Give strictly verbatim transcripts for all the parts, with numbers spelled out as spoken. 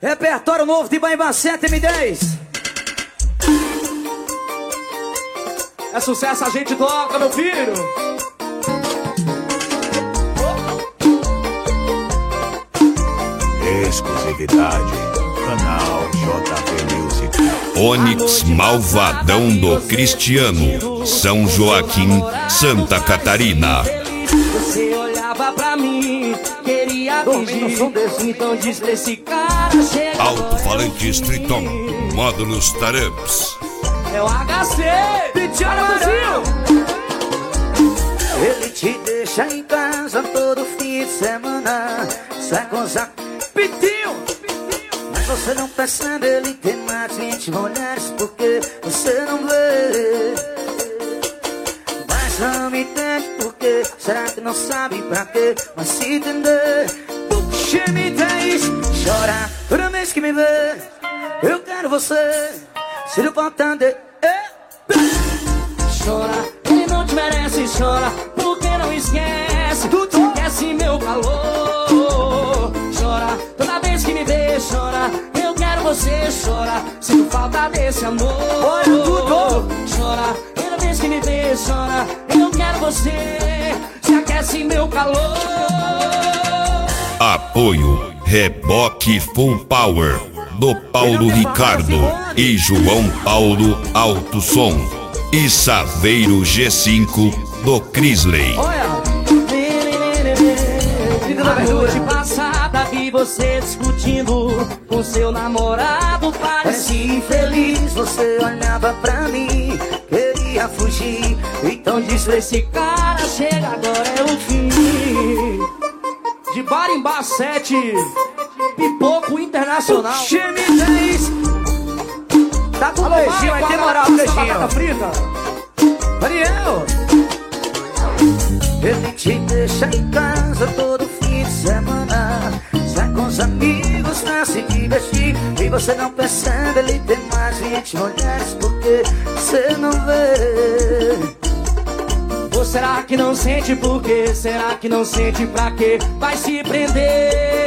Repertório novo de Baiba sete M dez. É sucesso, a gente toca, meu filho. Exclusividade, canal J V Music. Onix Malvadão do Cristiano, São Joaquim, Santa Catarina. Você olhava pra mim, queria fingir, então diz pra esse cara chega. Alto-falante Streeton, módulos Taramps. É o H C, Pitiano Brasil. Ele te deixa em casa todo fim de semana, sai com os Pitinho. Mas você não percebe, ele tem mais de vinte mulheres, porque você não vê. Mas não me entende porque, será que não sabe pra quê? Mas se entender, puxa me dez. Chora toda vez que me vê, eu quero você, se não pode entender. Chora, ele não te merece, chora, porque não esquece, tu esquece meu calor. Chora, toda vez que me vê, chora, eu quero você, chora, sinto falta desse amor. Chora, toda vez que me vê, chora, eu quero você, se aquece meu calor. Apoio Reboque Full Power do Paulo Ricardo e João Paulo Alto Som e Saveiro G cinco do Crisley. Na noite passada vi você discutindo com seu namorado, parecia infeliz. Você olhava pra mim, queria fugir, então disse pra esse cara chega, agora é o fim. De Barimbá sete, Pipoco Internacional. Chame dez. Tá com o beijinho, vai ter moral, beijinho. Frita. Ariel. Ele te deixa em casa todo fim de semana, sai com os amigos pra se divertir, e você não percebe, ele tem mais de vinte mulheres, porque você não vê. Ou será que não sente por quê? Será que não sente pra quê? Vai se prender.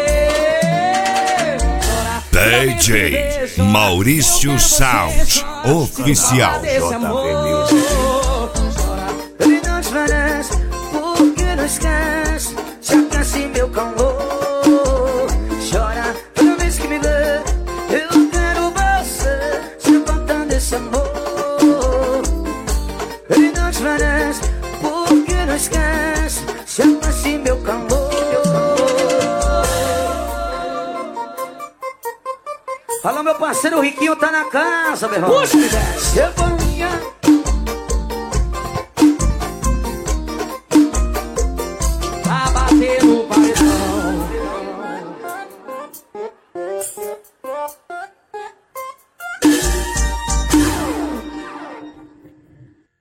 D J Maurício Sound Oficial J V Music. Ele não te merece, porque não esquece, se aquece meu calor. Chora toda vez que me vê, eu quero você, se levantando esse amor. Ele não te merece, porque não esquece, se aquece meu calor. Alô, meu parceiro Riquinho tá na casa, meu irmão. Puxa, me desce. Eu vou